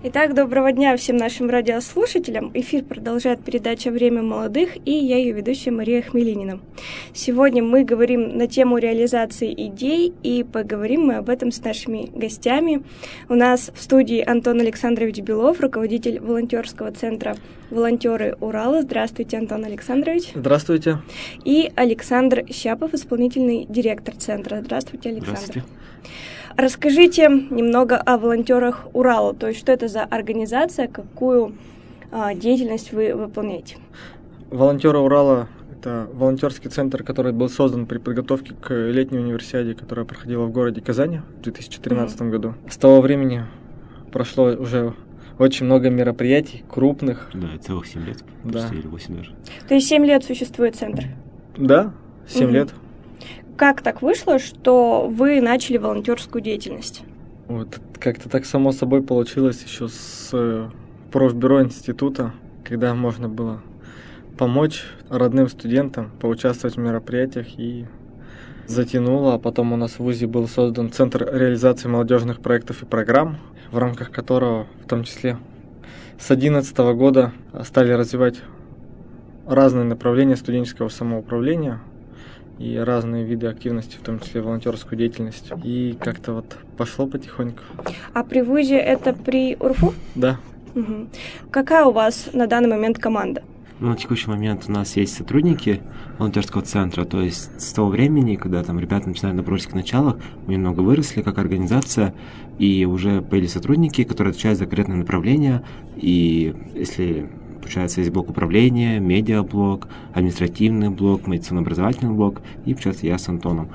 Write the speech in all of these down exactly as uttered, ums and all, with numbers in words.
Итак, доброго дня всем нашим радиослушателям. Эфир продолжает передача «Время молодых», и я ее ведущая Мария Хмелинина. Сегодня мы говорим на тему реализации идей, и поговорим мы об этом с нашими гостями. У нас в студии Антон Александрович Белов, руководитель волонтерского центра «Волонтеры Урала». Здравствуйте, Антон Александрович. Здравствуйте. И Александр Щапов, исполнительный директор центра. Здравствуйте, Александр. Здравствуйте. Расскажите немного о волонтерах Урала, то есть что это за организация, какую а, деятельность вы выполняете? Волонтеры Урала – это волонтерский центр, который был создан при подготовке к летней универсиаде, которая проходила в городе Казани в две тысячи тринадцатом mm-hmm. году. С того времени прошло уже очень много мероприятий, крупных. Да, целых семь лет, да. или восемь даже. То есть семь лет существует центр? Да, семь mm-hmm. лет. Как так вышло, что вы начали волонтерскую деятельность? Вот как-то так само собой получилось еще с профбюро института, когда можно было помочь родным студентам, поучаствовать в мероприятиях, и затянуло. А потом у нас в ВУЗе был создан Центр реализации молодежных проектов и программ, в рамках которого, в том числе с две тысячи одиннадцатого года, стали развивать разные направления студенческого самоуправления и разные виды активности, в том числе волонтерскую деятельность. И как-то вот пошло потихоньку. А при ВУЗе это при УРФУ? Да. Угу. Какая у вас на данный момент команда? Ну, на текущий момент у нас есть сотрудники волонтерского центра, то есть с того времени, когда там ребята начинают на практических началах, мы немного выросли как организация, и уже появились сотрудники, которые отвечают за конкретное направление, и если... Получается, есть блок управления, медиаблок, административный блок, медицинно-образовательный блок, и, получается, я с Антоном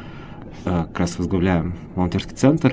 как раз возглавляем волонтерский центр,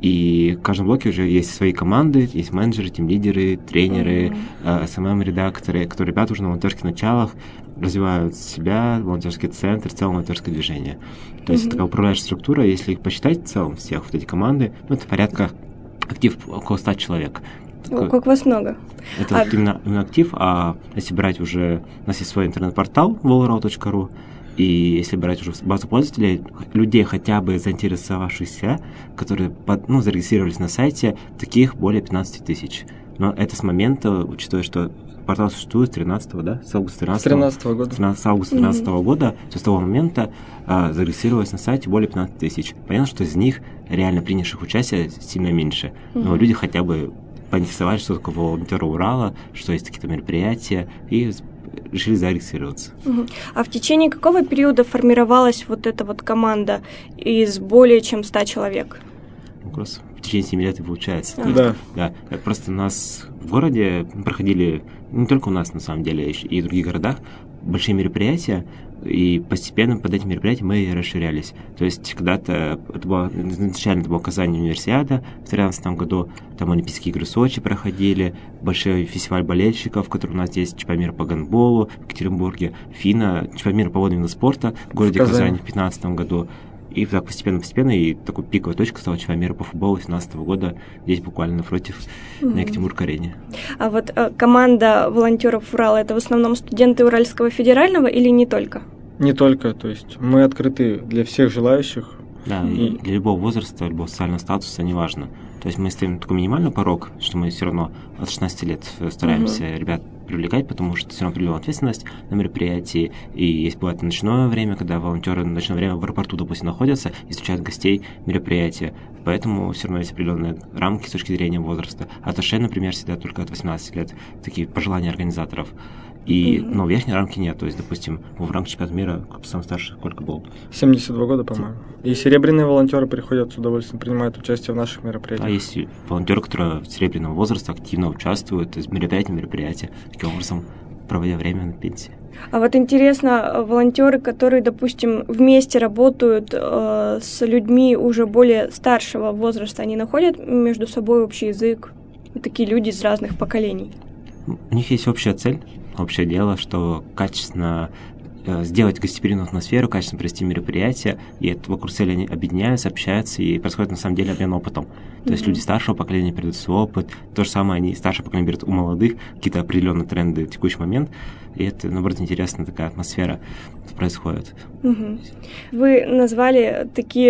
и в каждом блоке уже есть свои команды, есть менеджеры, тимлидеры, тренеры, mm-hmm. эс эм эм-редакторы, которые ребята уже на волонтерских началах развивают себя, волонтерский центр, в целом волонтерское движение. То есть mm-hmm. такая управляющая структура, если их посчитать в целом, всех вот эти команды, ну, это порядка актив около ста человек. О, как вас много. Это а... вот именно, именно актив, а если брать уже... У нас есть свой интернет-портал вол урал точка ру, и если брать уже базу пользователей, людей, хотя бы заинтересовавшихся, которые ну, зарегистрировались на сайте, таких более пятнадцать тысяч. Но это с момента, учитывая, что портал существует с тринадцатого, да? С августа тринадцатого года. С августа тринадцатого года, то с того момента а, зарегистрировалось на сайте более пятнадцать тысяч. Понятно, что из них реально принявших участие сильно меньше, но люди хотя бы поинтересовались, что такое волонтеры Урала, что есть такие-то мероприятия, и решили зарегистрироваться. Угу. А в течение какого периода формировалась вот эта вот команда из более чем ста человек? Как раз в течение семи лет и получается. А. Да. Да. Просто у нас в городе проходили, не только у нас на самом деле, и в других городах, большие мероприятия, и постепенно под этим мероприятием мы расширялись. То есть когда-то, это было, изначально это была Казань универсиада в две тысячи тринадцатом году, там Олимпийские игры в Сочи проходили, большой фестиваль болельщиков, который у нас есть, чемпионат мира по гандболу в Екатеринбурге, ФИНА, чемпионат мира по водному спорту в городе в Казани в две тысячи пятнадцатом году. И так постепенно-постепенно, и такой пиковой точкой стала чемпионат мира по футболу две тысячи семнадцатого года, здесь буквально напротив, mm-hmm. на Екатеринбург-арене. А вот а, команда волонтеров Урала, это в основном студенты Уральского федерального или не только? Не только, то есть мы открыты для всех желающих. Да, mm-hmm. и для любого возраста, любого социального статуса, неважно. То есть мы ставим такой минимальный порог, что мы все равно от шестнадцати лет стараемся mm-hmm. ребят привлекать, потому что все равно определенная ответственность на мероприятии, и есть бывает ночное время, когда волонтеры на ночное время в аэропорту, допустим, находятся и встречают гостей мероприятия, поэтому все равно есть определенные рамки с точки зрения возраста. Аташе, например, сидят только от восемнадцати лет, такие пожелания организаторов. И, mm-hmm. но верхней рамки нет, то есть, допустим, в рамках чемпионата мира самый старший сколько был? семьдесят два года, по-моему. И серебряные волонтеры приходят с удовольствием, принимают участие в наших мероприятиях. А есть волонтеры, которые серебряного возраста активно участвуют из мероприятия в мероприятия, таким образом проводя время на пенсии. А вот интересно, волонтеры, которые, допустим, вместе работают э, с людьми уже более старшего возраста, они находят между собой общий язык? Такие люди из разных поколений. У них есть общая цель, общее дело, что качественно э, сделать гостеприимную атмосферу, качественно провести мероприятие, и это вокруг цели они объединяются, общаются, и происходит на самом деле обмен опытом. То mm-hmm. есть люди старшего поколения передают свой опыт, то же самое они старшее поколение берут у молодых, какие-то определенные тренды в текущий момент, и это, наоборот, интересная такая атмосфера происходит. Mm-hmm. Вы назвали такие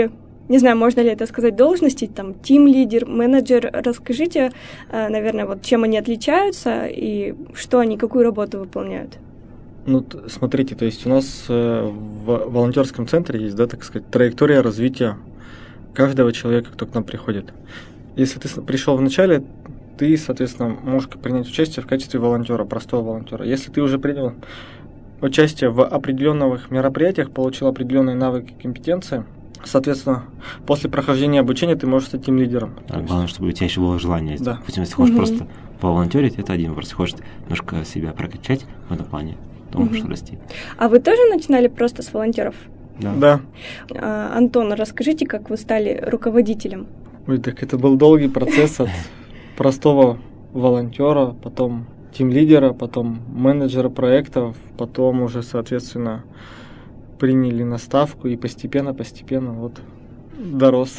не знаю, можно ли это сказать, должности, там, тим-лидер, менеджер. Расскажите, наверное, вот чем они отличаются и что они, какую работу выполняют. Ну, смотрите, то есть у нас в волонтерском центре есть, да, так сказать, траектория развития каждого человека, кто к нам приходит. Если ты пришел в начале, ты, соответственно, можешь принять участие в качестве волонтера, простого волонтера. Если ты уже принял участие в определенных мероприятиях, получил определенные навыки, компетенции, соответственно, после прохождения обучения ты можешь стать тим-лидером. А главное, чтобы у тебя еще было желание. Да. Допустим, если хочешь угу. просто поволонтерить, это один вопрос. Если хочешь немножко себя прокачать в этом плане, то можешь угу. расти. А вы тоже начинали просто с волонтеров? Да. да. А, Антон, расскажите, как вы стали руководителем? Ой, так это был долгий процесс от простого волонтера, потом тим-лидера, потом менеджера проектов, потом уже, соответственно, приняли на ставку и постепенно-постепенно вот дорос.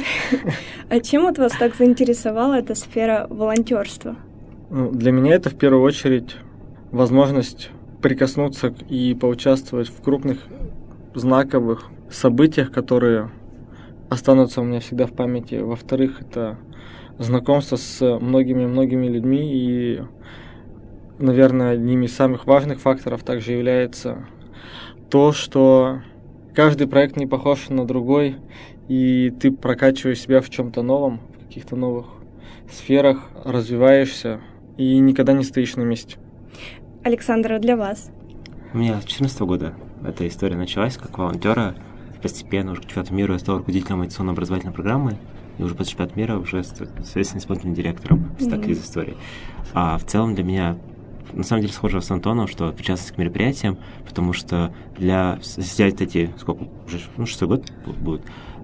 А чем вот вас так заинтересовала эта сфера волонтерства? Ну, для меня это в первую очередь возможность прикоснуться и поучаствовать в крупных знаковых событиях, которые останутся у меня всегда в памяти. Во-вторых, это знакомство с многими-многими людьми, и, наверное, одним из самых важных факторов также является то, что каждый проект не похож на другой, и ты прокачиваешь себя в чем-то новом, в каких-то новых сферах, развиваешься и никогда не стоишь на месте. Александр, а для вас? У меня с две тысячи четырнадцатого года эта история началась как волонтера. Постепенно уже к чемпионату мира я стал руководителем мотивационно-образовательной программы, и уже после чемпионата мира уже, соответственно, исполнительным директором. Mm-hmm. Так из истории. А в целом для меня, на самом деле, схоже с Антоном, что причастность к мероприятиям, потому что для, если взять эти, сколько, уже ну, шестой год будет,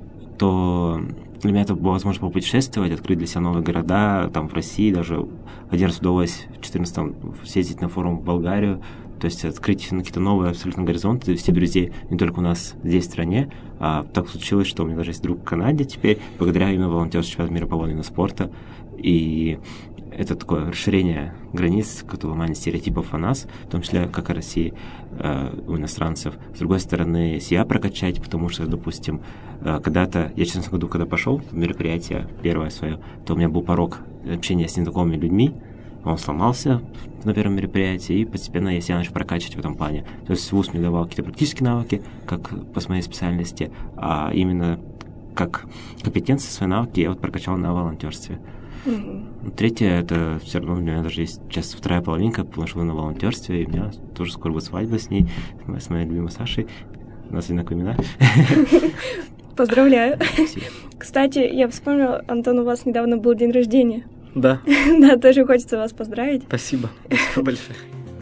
то для меня это было возможность попутешествовать, открыть для себя новые города, там в России даже один раз удалось в две тысячи четырнадцатом съездить на форум в Болгарию, то есть открыть какие-то новые абсолютно горизонты, завести друзей не только у нас здесь, в стране, а так случилось, что у меня даже есть друг в Канаде теперь, благодаря именно волонтерству чемпионата мира по водному спорту, и это такое расширение границ, какое-то ломание стереотипов о нас, в том числе как о России, э, у иностранцев. С другой стороны, себя прокачать, потому что, допустим, э, когда-то, я в две тысячи четырнадцатом году, когда пошел в мероприятие первое свое, то у меня был порог общения с незнакомыми людьми, он сломался на первом мероприятии, и постепенно я себя начал прокачивать в этом плане. То есть вуз мне давал какие-то практические навыки, как по моей специальности, а именно как компетенции, свои навыки я вот прокачал на волонтерстве. Mm-hmm. Третье, это все равно у меня даже есть сейчас вторая половинка, потому что вы на волонтерстве, и у меня тоже скоро будет свадьба с ней, с моей любимой Сашей. У нас одинаковые имена. Поздравляю. Спасибо. Кстати, я вспомнила, Антон, у вас недавно был день рождения. Да. Да, тоже хочется вас поздравить. Спасибо. Спасибо большое.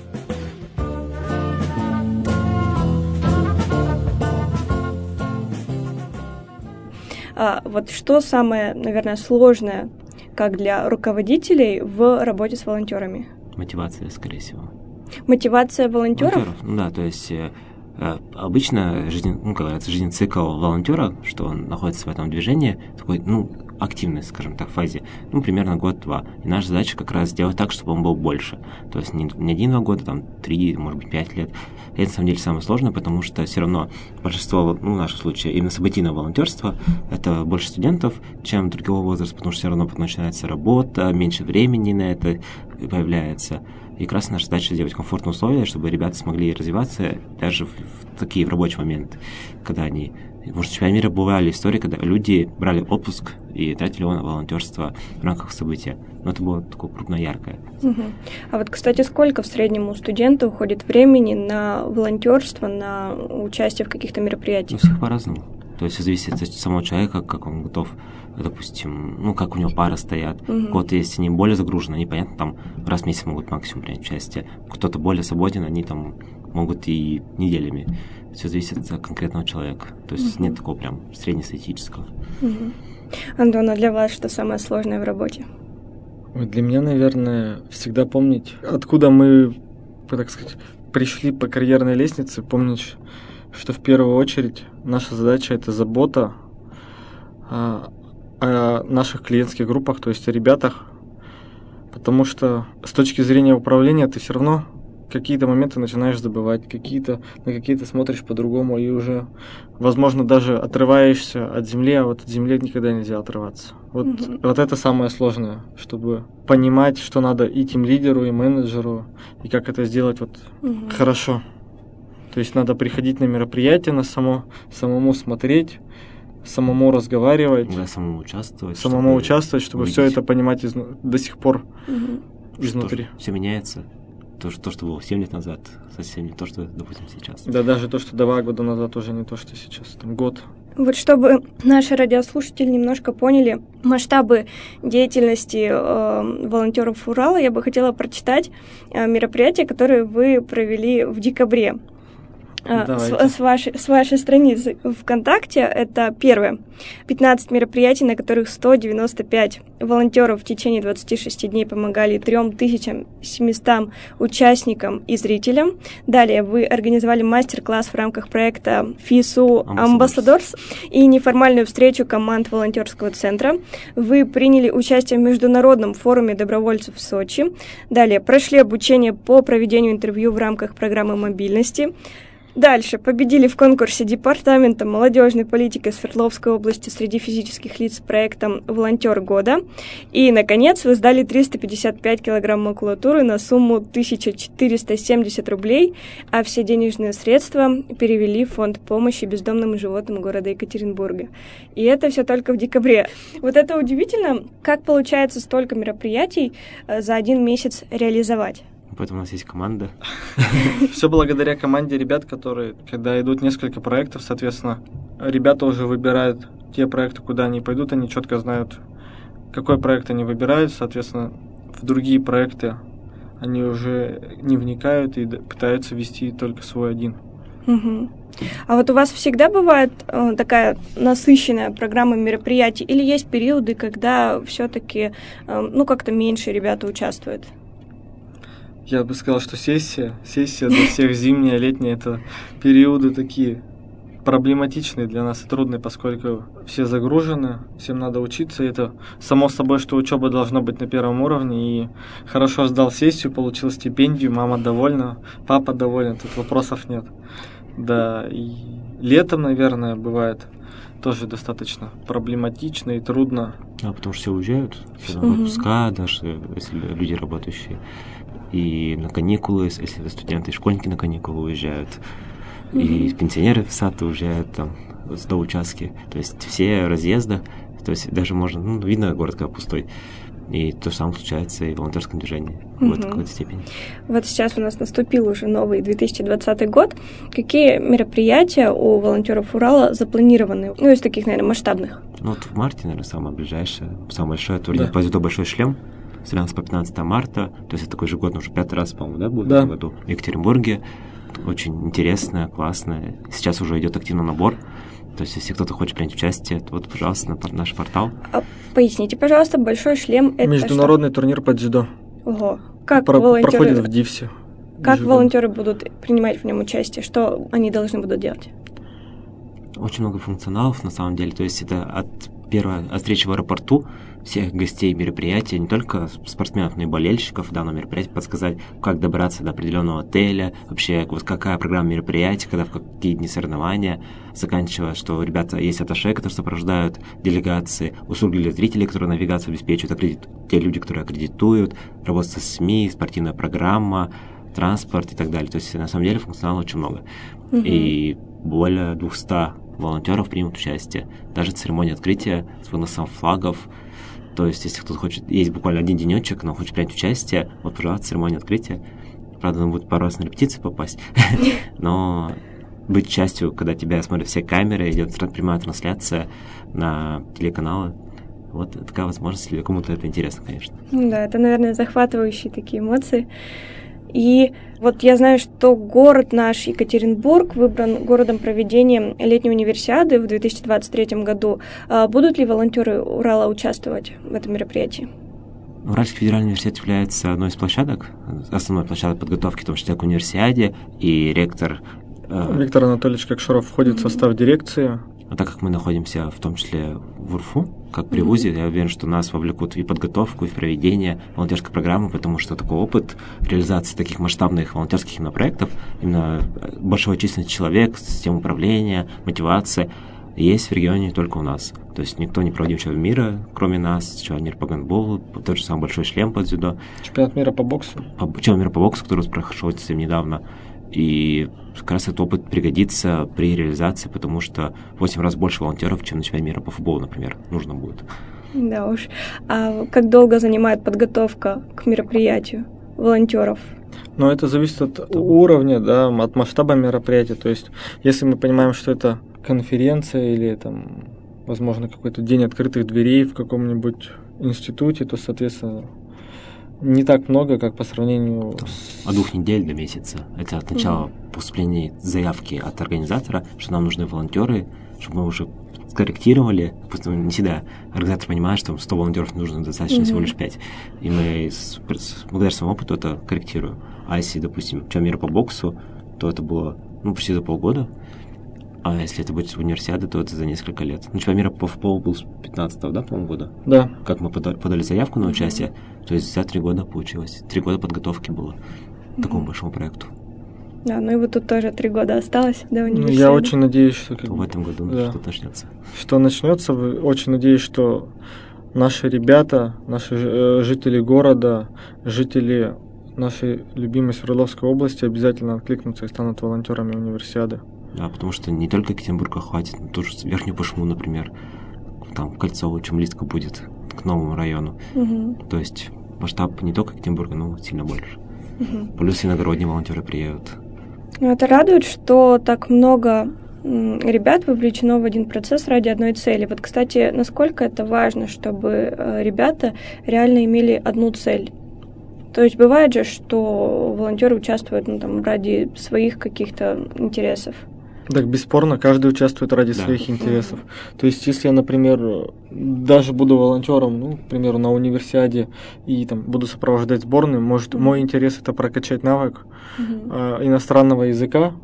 А, вот что самое, наверное, сложное, как для руководителей в работе с волонтерами? Мотивация, скорее всего. Мотивация волонтеров? волонтеров? Ну да, то есть э, обычно жизнен, ну, как говорится, жизненный цикл волонтера, что он находится в этом движении, такой, ну, активной, скажем так, фазе, ну, примерно год-два. И наша задача как раз сделать так, чтобы он был больше. То есть не, не один-два года, там, три, может быть, пять лет. И это, на самом деле, самое сложное, потому что все равно большинство, ну, в нашем случае, именно событийное волонтерство, это больше студентов, чем другого возраста, потому что все равно потом начинается работа, меньше времени на это появляется. И как раз наша задача сделать комфортные условия, чтобы ребята смогли развиваться даже в, в такие в рабочие моменты, когда они... Может, в чемпионате мира бывали истории, когда люди брали отпуск и тратили его на волонтерство в рамках события. Но это было такое крупно яркое. Угу. А вот, кстати, сколько в среднем у студента уходит времени на волонтерство, на участие в каких-то мероприятиях? У всех по-разному. То есть зависит от самого человека, как он готов, допустим, ну, как у него пары стоят. Угу. Кто-то, если они более загружены, они, понятно, там раз в месяц могут максимум принять участие. Кто-то более свободен, они там могут и неделями. Все зависит от конкретного человека. То есть угу. нет такого прям среднестатистического. Угу. Антон, а для вас что самое сложное в работе? Ой, для меня, наверное, всегда помнить, откуда мы, так сказать, пришли по карьерной лестнице, помнить, что в первую очередь наша задача – это забота о, о наших клиентских группах, то есть о ребятах, потому что с точки зрения управления ты все равно какие-то моменты начинаешь забывать, какие-то, на какие-то смотришь по-другому, и уже, возможно, даже отрываешься от земли, а вот от земли никогда нельзя отрываться. Вот, mm-hmm. вот это самое сложное, чтобы понимать, что надо и тимлидеру, и менеджеру, и как это сделать вот mm-hmm. хорошо. То есть надо приходить на мероприятие, на само, самому смотреть, самому разговаривать. Да, самому участвовать. Самому чтобы участвовать, чтобы все это понимать из, до сих пор mm-hmm. изнутри. Все меняется. То, что, то, что было семь лет назад, совсем не то, что, допустим, сейчас. Да, даже то, что два года назад, уже не то, что сейчас, там год. Вот чтобы наши радиослушатели немножко поняли масштабы деятельности э, волонтеров Урала, я бы хотела прочитать э, мероприятия, которые вы провели в декабре. С, с, вашей, с вашей страницы ВКонтакте. Это первое. пятнадцать мероприятий, на которых сто девяносто пять волонтеров в течение двадцати шести дней помогали трем тысячам семистам участникам и зрителям. Далее вы организовали мастер-класс в рамках проекта ФИСУ Ambassadors и неформальную встречу команд волонтерского центра. Вы приняли участие в международном форуме добровольцев в Сочи. Далее прошли обучение по проведению интервью в рамках программы мобильности. Дальше победили в конкурсе Департамента молодежной политики Свердловской области среди физических лиц проектом «Волонтер года». И, наконец, вы сдали триста пятьдесят пять килограмм макулатуры на сумму тысяча четыреста семьдесят рублей, а все денежные средства перевели в фонд помощи бездомным животным города Екатеринбурга. И это все только в декабре. Вот это удивительно, как получается столько мероприятий за один месяц реализовать. Поэтому у нас есть команда. Все благодаря команде ребят, которые, когда идут несколько проектов, соответственно, ребята уже выбирают те проекты, куда они пойдут, они четко знают, какой проект они выбирают, соответственно, в другие проекты они уже не вникают и пытаются вести только свой один. Угу. А вот у вас всегда бывает э, такая насыщенная программа мероприятий, или есть периоды, когда все-таки, э, ну, как-то меньше ребята участвуют? Я бы сказал, что сессия, сессия для всех зимняя, летняя, это периоды такие проблематичные для нас и трудные, поскольку все загружены, всем надо учиться. И это само собой, что учеба должна быть на первом уровне. И хорошо сдал сессию, получил стипендию, мама довольна, папа доволен, тут вопросов нет. Да, и летом, наверное, бывает тоже достаточно проблематично и трудно. А потому что все уезжают, все на отпуска, даже если люди работающие. И на каникулы, если это студенты и школьники на каникулы уезжают, mm-hmm. и пенсионеры в сад уезжают там до участки. То есть все разъезды, то есть даже можно, ну, видно город как пустой. И то же самое случается и в волонтерском движении mm-hmm. в какой-то степени. Вот сейчас у нас наступил уже новый две тысячи двадцатый год. Какие мероприятия у волонтеров Урала запланированы? Ну, из таких, наверное, масштабных. Ну, вот в марте, наверное, самое ближайшее, самое большое турнир по дзюдо «Большой шлем». С тринадцатого по пятнадцатое марта, то есть это такой же год, уже пятый раз, по-моему, да, будет да. в этом году в Екатеринбурге. Очень интересно, классно. Сейчас уже идет активный набор. То есть, если кто-то хочет принять участие, то вот, пожалуйста, на наш портал. А, поясните, пожалуйста, «Большой шлем» — это международный что? Турнир по дзюдо. Ого. Как Про- волонтеры... Проходит в ДИФСе. Как волонтеры будут принимать в нем участие? Что они должны будут делать? Очень много функционалов, на самом деле. То есть, это от первой от встречи в аэропорту всех гостей мероприятия, не только спортсменов, но и болельщиков данного мероприятия, подсказать, как добраться до определенного отеля, вообще вот какая программа мероприятия, когда в какие дни соревнования, заканчивая, что ребята есть атташе, которые сопровождают делегации, услуги для зрителей, которые навигацию обеспечивают, аккредит... те люди, которые аккредитуют, работа со СМИ, спортивная программа, транспорт и так далее. То есть на самом деле функционала очень много. Mm-hmm. И более двухсот волонтеров примут участие. Даже церемония открытия с выносом флагов. То есть, если кто-то хочет, есть буквально один денечек, но хочет принять участие, вот, пожалуйста, церемония открытия. Правда, он будет пару раз на репетиции попасть, но быть частью, когда тебя смотрят все камеры, идет прямая трансляция на телеканалы. Вот такая возможность, если кому-то это интересно, конечно. Да, это, наверное, захватывающие такие эмоции. И вот я знаю, что город наш, Екатеринбург, выбран городом проведения летней универсиады в две тысячи двадцать третьем году. Будут ли волонтеры Урала участвовать в этом мероприятии? Уральский федеральный университет является одной из площадок, основной площадкой подготовки, в том числе к универсиаде, и ректор... Виктор Анатольевич Кокшаров входит в состав дирекции. А так как мы находимся в том числе в УРФУ, как при Mm-hmm. вузе, я уверен, что нас вовлекут и в подготовку, и в проведение волонтерской программы, потому что такой опыт реализации таких масштабных волонтерских именно проектов, именно большой численности человек, систем управления, мотивации, есть в регионе только у нас. То есть никто не проводил чемпионат мира, кроме нас, чемпионат мира по гандболу, тот же самый большой шлем под дзюдо. Чемпионат мира по боксу. По, чемпионат мира по боксу, который прошел совсем недавно. И как раз этот опыт пригодится при реализации, потому что в восемь раз больше волонтеров, чем на чемпионате мира по футболу, например, нужно будет. Да уж. А как долго занимает подготовка к мероприятию волонтеров? Но это зависит от уровня, да, от масштаба мероприятия. То есть, если мы понимаем, что это конференция или там, возможно, какой-то день открытых дверей в каком-нибудь институте, то, соответственно, не так много, как по сравнению с... От двух недель до месяца. Это от начала mm-hmm. поступления заявки от организатора, что нам нужны волонтеры, чтобы мы уже скорректировали. Просто не всегда организатор понимает, что сто волонтеров нужно достаточно mm-hmm. всего лишь пять. И мы с, с, благодаря своему опыту это корректируем. А если, допустим, чемпионат мира по боксу, то это было ну, почти за полгода. А если это будет универсиада, то это за несколько лет. Ну, чемпионат мира по футболу был с пятнадцатого, да, по-моему, года? Да. Как мы подали, подали заявку на участие, то есть за три года получилось. Три года подготовки было к mm-hmm. такому большому проекту. Да, ну и вот тут тоже три года осталось до универсиады. Ну, я очень надеюсь, что... Как... В этом году да. что-то начнется. Что начнется. Очень надеюсь, что наши ребята, наши жители города, жители нашей любимой Свердловской области обязательно откликнутся и станут волонтерами универсиады. Да, потому что не только Екатеринбурга хватит, но тоже Верхнюю Пышму, например, там Кольцово, чем близко будет к новому району. Угу. То есть масштаб не только Екатеринбурга, но сильно больше. Угу. Плюс иногородние волонтеры приедут. Это радует, что так много ребят вовлечено в один процесс ради одной цели. Вот, кстати, насколько это важно, чтобы ребята реально имели одну цель? То есть бывает же, что волонтеры участвуют ну, там, ради своих каких-то интересов. Так, бесспорно, каждый участвует ради да. своих интересов. Mm-hmm. То есть, если я, например, даже буду волонтером, ну, к примеру, на универсиаде и там буду сопровождать сборную, может, mm-hmm. мой интерес это прокачать навык mm-hmm. э, иностранного языка,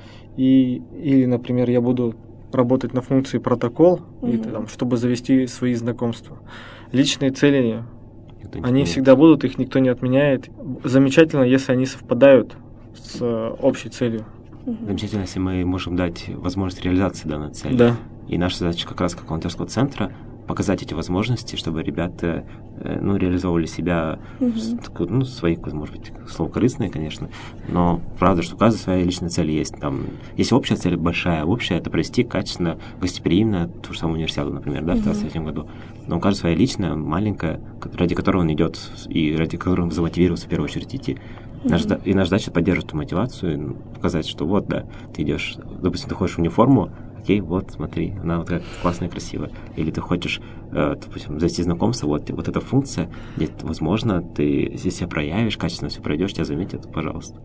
и, или, например, я буду работать на функции протокол, mm-hmm. и, там, чтобы завести свои знакомства. Личные цели, это они нет. всегда будут, их никто не отменяет. Замечательно, если они совпадают с э, общей целью. Замечательно, если мы можем дать возможность реализации данной цели. Да. И наша задача как раз как волонтерского центра показать эти возможности, чтобы ребята ну, реализовывали себя, mm-hmm. ну, свои, может быть, слово корыстные, конечно, но правда, что у каждой своя личная цель есть. Там, если общая цель большая, общая, это провести качественно, гостеприимно ту же самую универсиаду, например, да, в двадцать третьем году. Но у каждого своя личная, маленькая, ради которой он идет и ради которой он замотивировался в первую очередь идти. Наш, и наша задача поддерживать эту мотивацию, показать, что вот, да, ты идешь, допустим, ты ходишь в униформу, окей, вот, смотри, она вот как классная, красивая. Или ты хочешь, э, допустим, зайти знакомство, вот, вот эта функция, где, возможно, ты здесь себя проявишь, качественно все пройдешь, тебя заметят, пожалуйста.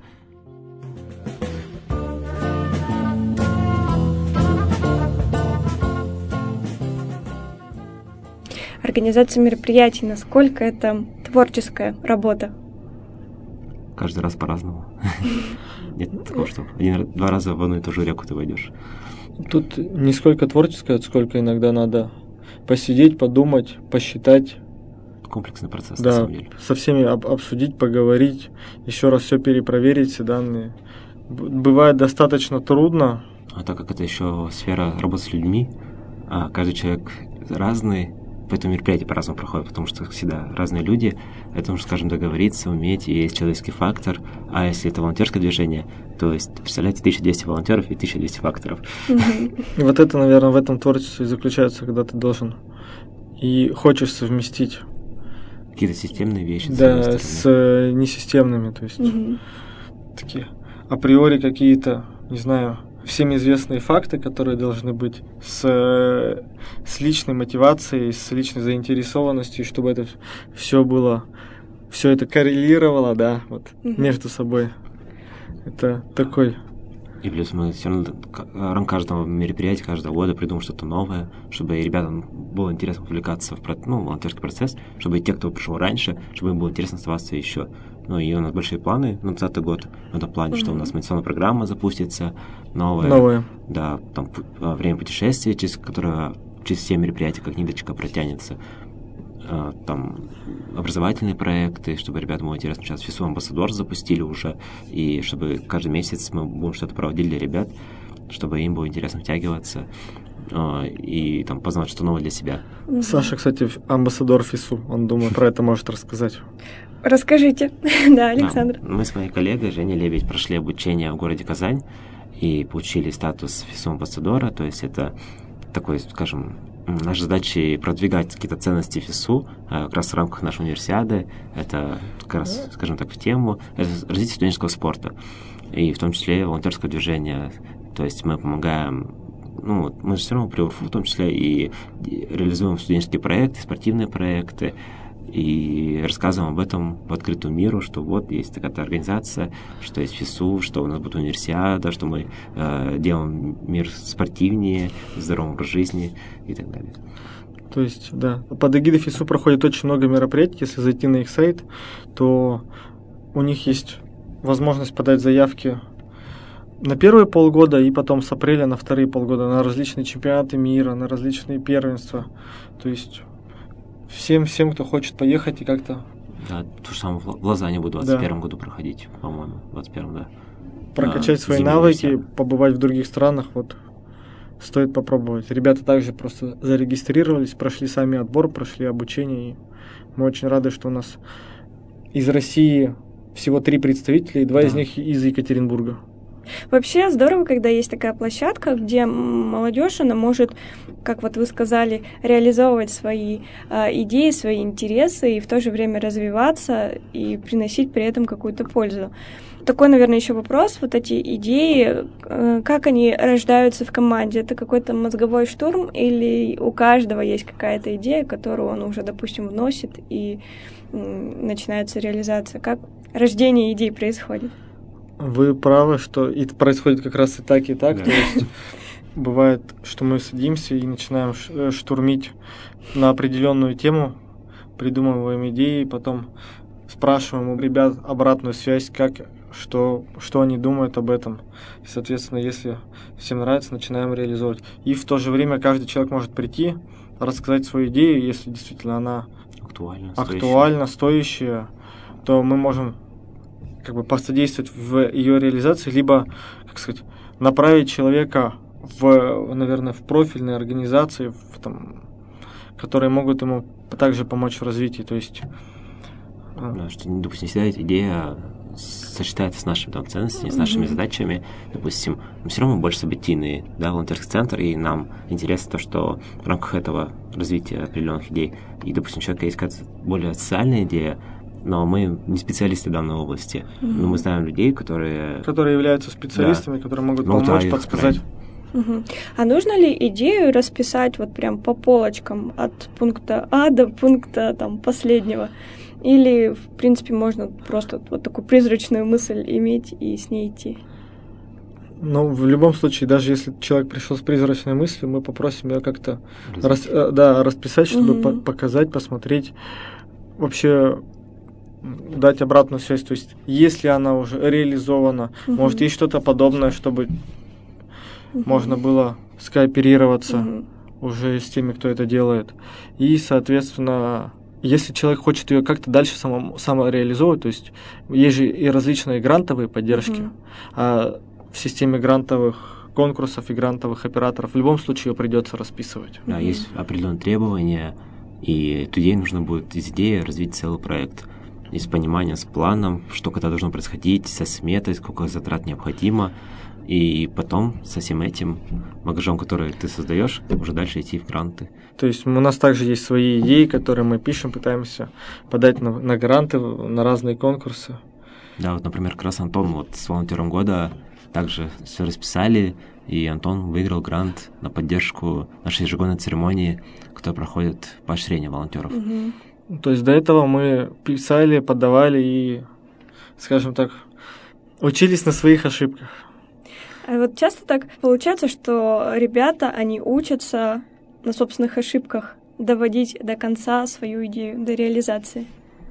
Организация мероприятий, насколько это творческая работа? Каждый раз по-разному. Нет такого, что один-два раза в одну и ту же реку ты войдешь. Тут не сколько творческое, сколько иногда надо посидеть, подумать, посчитать. Комплексный процесс, да, на самом деле. Со всеми об- обсудить, поговорить, еще раз все перепроверить, все данные. Бывает достаточно трудно. А так как это еще сфера работы с людьми, а каждый человек разный, поэтому мероприятия по-разному проходят, потому что всегда разные люди, это нужно, скажем, договориться, уметь, и есть человеческий фактор, а если это волонтерское движение, то есть, представляете, тысяча двести волонтеров и тысяча двести факторов. И вот это, наверное, в этом творчестве и заключается, когда ты должен и хочешь совместить какие-то системные вещи. Да, с э, несистемными, то есть угу. такие априори какие-то, не знаю, всем известные факты, которые должны быть с, с личной мотивацией, с личной заинтересованностью, чтобы это все было, все это коррелировало, да, вот, угу. между собой. Это такой И плюс мы все равно в рамках каждого мероприятия, каждого года придумываем что-то новое, чтобы ребятам было интересно увлекаться в ну, волонтерский процесс, чтобы и те, кто пришел раньше, чтобы им было интересно оставаться еще. Ну и у нас большие планы на двадцатый год в этом плане, mm-hmm. что у нас мотивационная программа запустится, новая. Новая. Да, там время путешествий, через которое через все мероприятия как ниточка протянется. Там образовательные проекты, чтобы ребятам было интересно. Сейчас ФИСУ Амбассадор запустили уже, и чтобы каждый месяц мы будем что-то проводить для ребят, чтобы им было интересно втягиваться и там познавать что-то новое для себя. Саша, кстати, амбассадор ФИСУ, он, думаю, про это может рассказать. Расскажите. Да, Александр. Да, мы с моей коллегой Женей Лебедь прошли обучение в городе Казань и получили статус ФИСУ Амбассадора, то есть это такой, скажем, наша задача продвигать какие-то ценности ФИСУ как раз в рамках нашей универсиады. Это как раз, скажем так, в тему это развитие студенческого спорта. И в том числе волонтерского движения. То есть мы помогаем, ну, мы же все равно при УРФУ в том числе и реализуем студенческие проекты, спортивные проекты. И рассказываем об этом в открытую миру, что вот есть такая-то организация, что есть ФИСУ, что у нас будет универсиада, что мы э, делаем мир спортивнее, здоровый образ жизни и так далее. То есть, да, под эгидой ФИСУ проходит очень много мероприятий. Если зайти на их сайт, то у них есть возможность подать заявки на первые полгода и потом с апреля на вторые полгода на различные чемпионаты мира, на различные первенства. То есть Всем, всем, кто хочет поехать и как-то... Да, то же самое в Лозанне буду в двадцать первом да. году проходить, по-моему, в двадцать первом, да. Прокачать а, свои навыки, побывать в других странах, вот, стоит попробовать. Ребята также просто зарегистрировались, прошли сами отбор, прошли обучение, и мы очень рады, что у нас из России всего три представителя, и два да. из них из Екатеринбурга. Вообще здорово, когда есть такая площадка, где молодежь, она может, как вот вы сказали, реализовывать свои э, идеи, свои интересы и в то же время развиваться и приносить при этом какую-то пользу. Такой, наверное, еще вопрос. Вот эти идеи, э, как они рождаются в команде? Это какой-то мозговой штурм или у каждого есть какая-то идея, которую он уже, допустим, вносит и э, начинается реализация? Как рождение идей происходит? Вы правы, что это происходит как раз и так, и так. Да. То есть бывает, что мы садимся и начинаем штурмить на определенную тему, придумываем идеи, потом спрашиваем у ребят обратную связь, как, что, что они думают об этом. И, соответственно, если всем нравится, начинаем реализовывать. И в то же время каждый человек может прийти, рассказать свою идею, если действительно она актуальна, актуальна стоящая, то мы можем как бы посодействовать в ее реализации, либо, как сказать, направить человека в, наверное, в профильные организации, в, там, которые могут ему также помочь в развитии. То есть, да, что, допустим, всегда эта идея сочетается с нашими там, ценностями, с нашими mm-hmm. задачами. Допустим, мы все равно больше событийные, да, волонтерский центр, и нам интересно то, что в рамках этого развития определенных идей, и, допустим, у человека есть какая-то более социальная идея, но мы не специалисты данной области. Mm-hmm. Но мы знаем людей, которые... Которые являются специалистами, да, которые могут ну, помочь, подсказать. Угу. А нужно ли идею расписать вот прям по полочкам от пункта А до пункта там последнего? Или, в принципе, можно просто вот такую призрачную мысль иметь и с ней идти? Ну, в любом случае, даже если человек пришел с призрачной мыслью, мы попросим ее как-то рас, да, расписать, чтобы угу. по- показать, посмотреть, вообще дать обратную связь. То есть, если она уже реализована, угу. может, есть что-то подобное, чтобы угу. можно было скооперироваться угу. уже с теми, кто это делает. И, соответственно, если человек хочет ее как-то дальше само, самореализовывать, то есть есть же и различные грантовые поддержки, угу. а в системе грантовых конкурсов и грантовых операторов в любом случае ее придется расписывать. Да, угу. есть определенные требования, и эту идею нужно будет из идеи развить целый проект. И с пониманием, с планом, что когда должно происходить, со сметой, сколько затрат необходимо. И потом со всем этим багажом, который ты создаешь, уже дальше идти в гранты. То есть у нас также есть свои идеи, которые мы пишем, пытаемся подать на, на гранты, на разные конкурсы. Да, вот, например, как раз Антон вот с волонтером года также все расписали, и Антон выиграл грант на поддержку нашей ежегодной церемонии, которая проходит поощрение волонтеров. Угу. То есть до этого мы писали, подавали и, скажем так, учились на своих ошибках. А вот часто так получается, что ребята, они учатся на собственных ошибках доводить до конца свою идею, до реализации.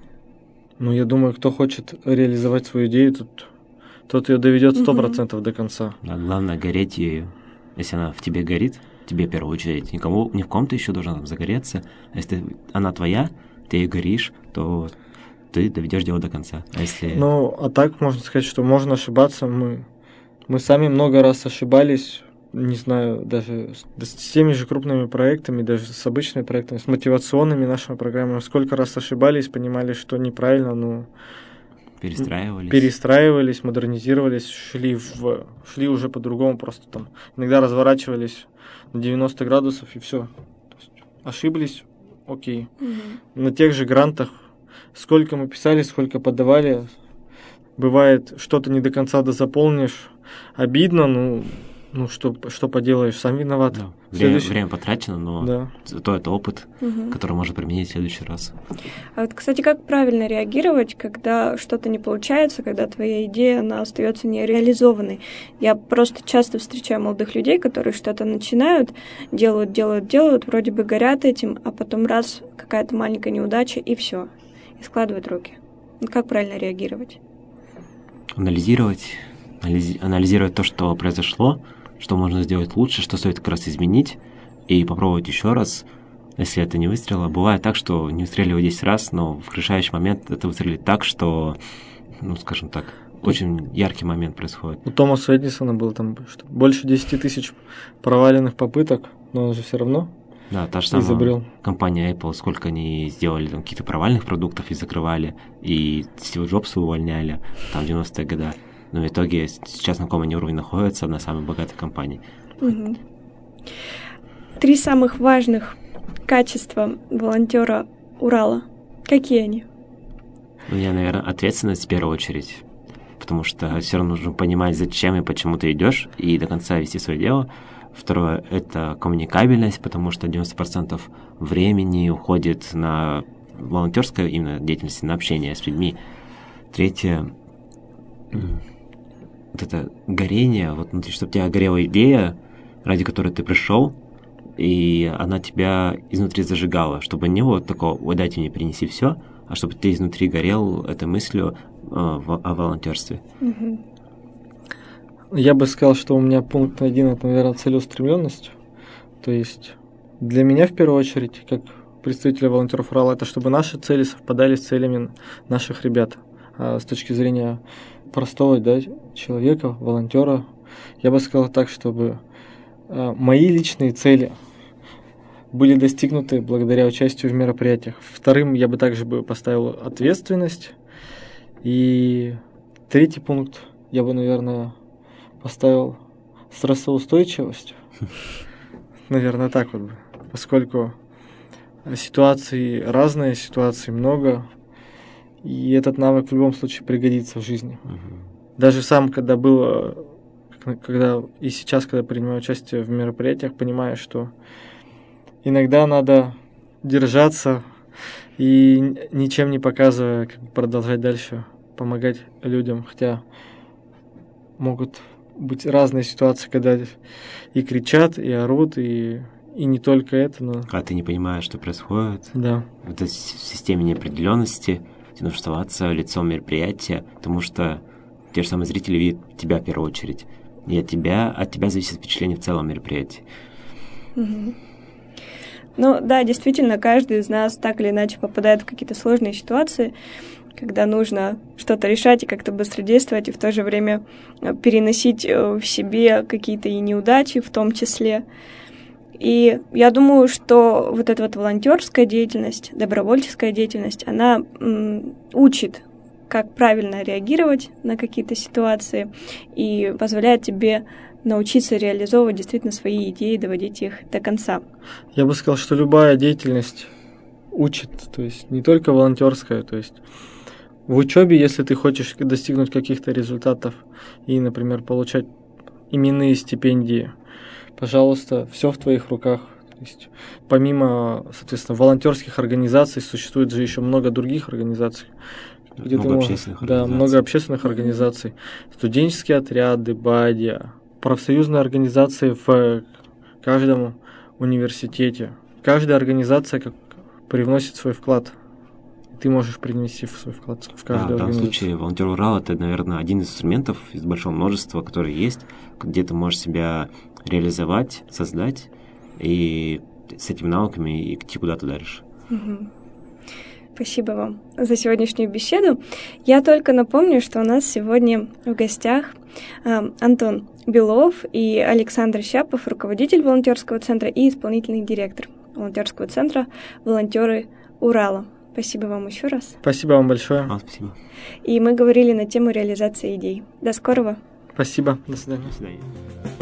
Ну, я думаю, кто хочет реализовать свою идею, тот, тот ее доведет сто процентов до конца. А главное, гореть ею. Если она в тебе горит, тебе в первую очередь, никому, ни в ком ты еще должен загореться. А если она твоя, ты ей горишь, то ты доведешь дело до конца. А если... Ну, а так можно сказать, что можно ошибаться. Мы, мы сами много раз ошибались, не знаю, даже с, с теми же крупными проектами, даже с обычными проектами, с мотивационными нашими программами. Сколько раз ошибались, понимали, что неправильно, но... Перестраивались. Перестраивались, модернизировались, шли, в, шли уже по-другому, просто там иногда разворачивались на девяносто градусов и все. Ошиблись, окей. Угу. На тех же грантах, сколько мы писали, сколько подавали, бывает, что-то не до конца дозаполнишь, обидно, ну, ну что, что поделаешь, сам виноват. Да. Следующий... Время, время потрачено, но да. зато это опыт, угу. который можно применить в следующий раз. А вот, кстати, как правильно реагировать, когда что-то не получается, когда твоя идея, она остается нереализованной? Я просто часто встречаю молодых людей, которые что-то начинают, делают, делают, делают, вроде бы горят этим, а потом раз, какая-то маленькая неудача, и все, и складывают руки. Как правильно реагировать? Анализировать, анализи- анализировать то, что произошло, что можно сделать лучше, что стоит как раз изменить, и попробовать еще раз, если это не выстрелило. Бывает так, что не выстреливает десять раз, но в решающий момент это выстрелит так, что, ну, скажем так, очень яркий момент происходит. У Томаса Эдисона было там что, больше десять тысяч проваленных попыток, но он же все равно да, та же самая изобрел. Компания Apple, сколько они сделали там каких-то провальных продуктов и закрывали, и Стива Джобса увольняли там в девяностые годы. Но в итоге сейчас на каком они уровне находятся, одна самая богатая компания. Угу. Три самых важных качества волонтера Урала. Какие они? Ну, я, наверное, ответственность в первую очередь. Потому что все равно нужно понимать, зачем и почему ты идешь, и до конца вести свое дело. Второе – это коммуникабельность, потому что девяносто процентов времени уходит на волонтерскую именно деятельность, на общение с людьми. Третье – вот это горение, вот внутри, чтобы у тебя горела идея, ради которой ты пришел, и она тебя изнутри зажигала, чтобы не было такого «ой, дайте мне, принеси все», а чтобы ты изнутри горел этой мыслью э, в, о волонтерстве. Угу. Я бы сказал, что у меня пункт один – это, наверное, целеустремленность. То есть для меня, в первую очередь, как представителя волонтеров Урала, это чтобы наши цели совпадали с целями наших ребят. А с точки зрения простого, да, человека, волонтера, я бы сказал так, чтобы э, мои личные цели были достигнуты благодаря участию в мероприятиях. Вторым я бы также бы поставил ответственность. И третий пункт я бы, наверное, поставил стрессоустойчивость. Наверное, так вот. Поскольку ситуаций разные, ситуаций много, и этот навык в любом случае пригодится в жизни. Даже сам, когда был, когда и сейчас, когда принимаю участие в мероприятиях, понимаю, что иногда надо держаться и ничем не показывая, как бы продолжать дальше помогать людям, хотя могут быть разные ситуации, когда и кричат, и орут, и, и не только это, но... Когда ты не понимаешь, что происходит, да. в этой системе неопределенности, тебе нужно оставаться лицом мероприятия, потому что те же самые зрители видят тебя в первую очередь. И от тебя, от тебя зависит впечатление в целом мероприятия. Угу. Ну да, действительно, каждый из нас так или иначе попадает в какие-то сложные ситуации, когда нужно что-то решать и как-то быстро действовать, и в то же время переносить в себе какие-то и неудачи в том числе. И я думаю, что вот эта вот волонтерская деятельность, добровольческая деятельность, она м, учит, как правильно реагировать на какие-то ситуации и позволяет тебе научиться реализовывать действительно свои идеи, доводить их до конца. Я бы сказал, что любая деятельность учит, то есть не только волонтерская, то есть в учебе, если ты хочешь достигнуть каких-то результатов и, например, получать именные стипендии, пожалуйста, все в твоих руках. То есть, помимо, соответственно, волонтерских организаций, существует же еще много других организаций. Где много ты общественных можешь, да, организаций. много общественных организаций. Студенческие отряды, БАДИА, профсоюзные организации в каждом университете. Каждая организация как привносит свой вклад. Ты можешь принести свой вклад в каждую да, в данном организацию. случае волонтер Урал — это, наверное, один из инструментов из большого множества, которые есть, где ты можешь себя реализовать, создать и с этими навыками идти куда-то дальше. Угу. Спасибо вам за сегодняшнюю беседу. Я только напомню, что у нас сегодня в гостях э, Антон Белов и Александр Щапов, руководитель волонтерского центра и исполнительный директор волонтерского центра «Волонтеры Урала». Спасибо вам еще раз. Спасибо вам большое. Вам спасибо. И мы говорили на тему реализации идей. До скорого. Спасибо. До свидания. До свидания.